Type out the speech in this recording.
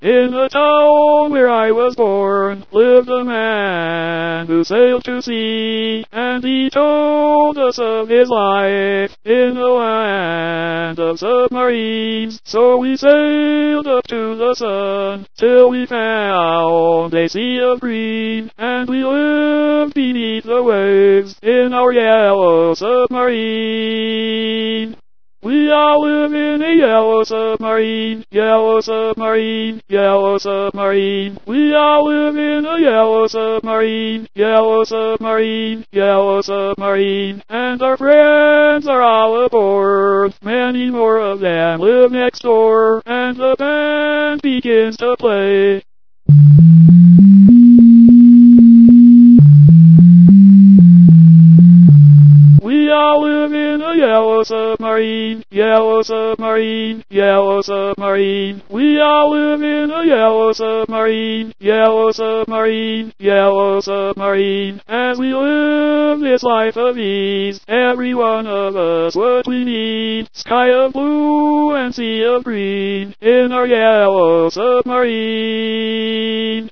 In the town where I was born lived a man who sailed to sea, and he told us of his life in the land of submarines. So we sailed up to the sun till we found a sea of green, and we lived beneath the waves in our yellow submarine. We all live in a yellow submarine, yellow submarine, yellow submarine. We all live in a yellow submarine, yellow submarine, yellow submarine. And our friends are all aboard. Many more of them live next door, and the band begins to play. We all live in a yellow submarine, yellow submarine, yellow submarine. We all live in a yellow submarine, yellow submarine, yellow submarine. As we live this life of ease, every one of us what we need. Sky of blue and sea of green in our yellow submarine.